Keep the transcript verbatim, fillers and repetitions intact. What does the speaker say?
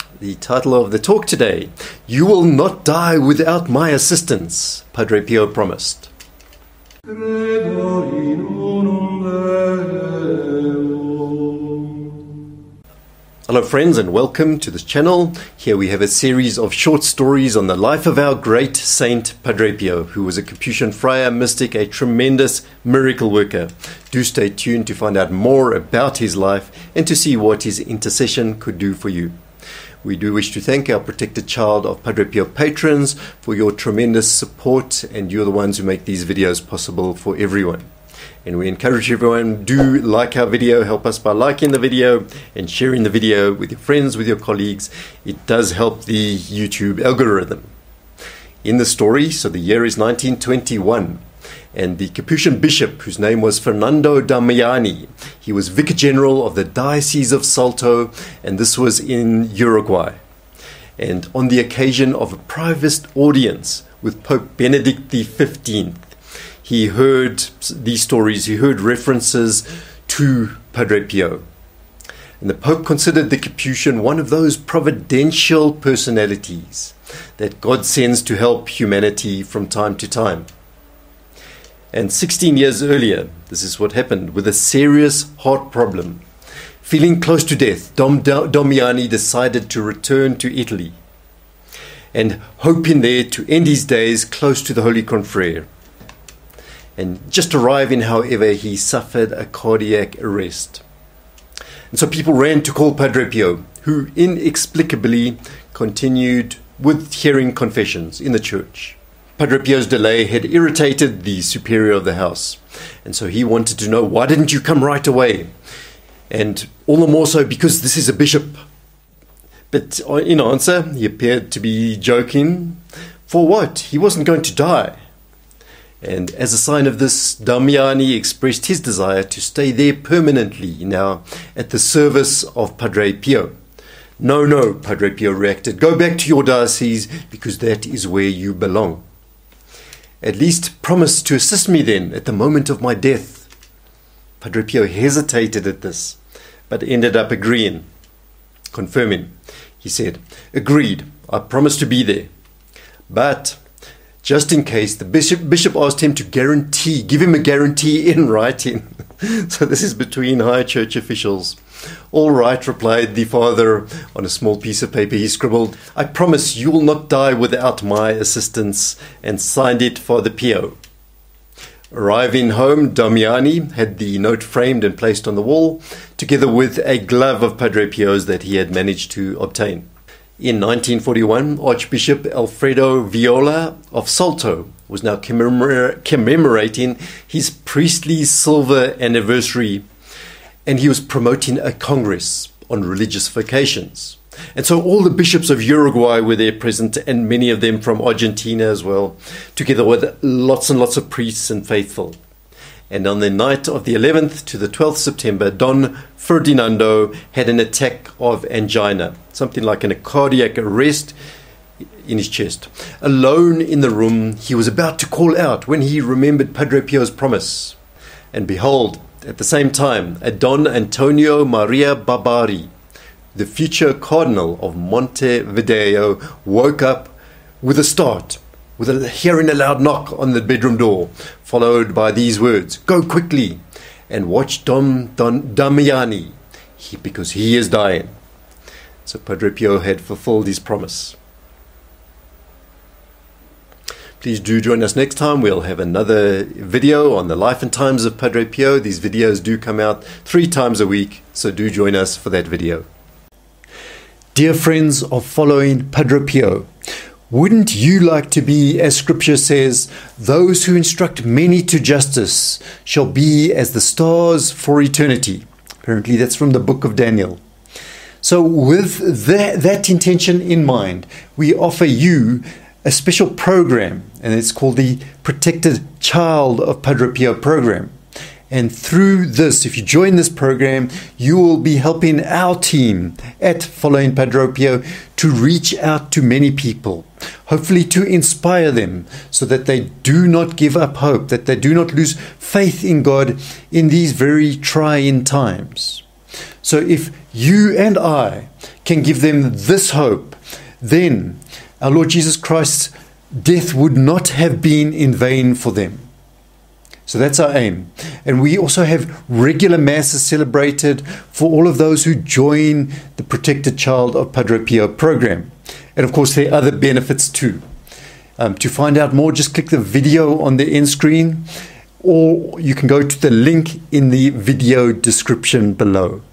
The title of the talk today, You Will Not Die Without My Assistance, Padre Pio promised. Hello friends and welcome to this channel. Here we have a series of short stories on the life of our great saint Padre Pio, who was a Capuchin friar, mystic, a tremendous miracle worker. Do stay tuned to find out more about his life and to see what his intercession could do for you. We do wish to thank our protected child of Padre Pio patrons for your tremendous support, and you're the ones who make these videos possible for everyone. And we encourage everyone, do like our video, help us by liking the video and sharing the video with your friends, with your colleagues. It does help the YouTube algorithm. In the story, so the year is nineteen twenty-one, and the Capuchin bishop, whose name was Fernando Damiani, he was Vicar General of the Diocese of Salto, and this was in Uruguay. And on the occasion of a private audience with Pope Benedict the fifteenth, he heard these stories, he heard references to Padre Pio. And the Pope considered the Capuchin one of those providential personalities that God sends to help humanity from time to time. And sixteen years earlier, this is what happened. With a serious heart problem, feeling close to death, Dom Damiani decided to return to Italy and hoping there to end his days close to the Holy Confrere. And just arriving, however, he suffered a cardiac arrest. And so people ran to call Padre Pio, who inexplicably continued with hearing confessions in the church. Padre Pio's delay had irritated the superior of the house, and so he wanted to know, why didn't you come right away? And all the more so because this is a bishop. But in answer, he appeared to be joking. For what? He wasn't going to die. And as a sign of this, Damiani expressed his desire to stay there permanently now at the service of Padre Pio. No, no, Padre Pio reacted. Go back to your diocese because that is where you belong. At least promise to assist me then at the moment of my death. Padre Pio hesitated at this, but ended up agreeing, confirming. He said, agreed, I promise to be there. But just in case, the bishop, bishop asked him to guarantee, give him a guarantee in writing. So this is between high church officials. All right, replied the father. On a small piece of paper he scribbled, I promise you will not die without my assistance, and signed it Father Pio. Arriving home, Damiani had the note framed and placed on the wall, together with a glove of Padre Pio's that he had managed to obtain. In nineteen forty-one, Archbishop Alfredo Viola of Salto was now commemora- commemorating his priestly silver anniversary, and he was promoting a congress on religious vocations. And so all the bishops of Uruguay were there present, and many of them from Argentina as well, together with lots and lots of priests and faithful. And on the night of the eleventh to the twelfth of September, Don Ferdinando had an attack of angina, something like a cardiac arrest in his chest. Alone in the room, he was about to call out when he remembered Padre Pio's promise. And behold, at the same time, a Don Antonio Maria Barbari, the future Cardinal of Montevideo, woke up with a start, with a, hearing a loud knock on the bedroom door, followed by these words, go quickly and watch Dom, Don Damiani, he, because he is dying. So Padre Pio had fulfilled his promise. Please do join us next time. We'll have another video on the life and times of Padre Pio. These videos do come out three times a week, so do join us for that video. Dear friends of following Padre Pio, wouldn't you like to be, as Scripture says, those who instruct many to justice shall be as the stars for eternity? Apparently that's from the book of Daniel. So with that, that intention in mind, we offer you a special program, and it's called the Protected Child of Padre Pio program. And through this, if you join this program, you will be helping our team at Following Padre Pio to reach out to many people, hopefully to inspire them so that they do not give up hope, that they do not lose faith in God in these very trying times. So if you and I can give them this hope, then our Lord Jesus Christ's death would not have been in vain for them. So that's our aim. And we also have regular masses celebrated for all of those who join the Protected Child of Padre Pio program. And of course, there are other benefits too. Um, to find out more, just click the video on the end screen, or you can go to the link in the video description below.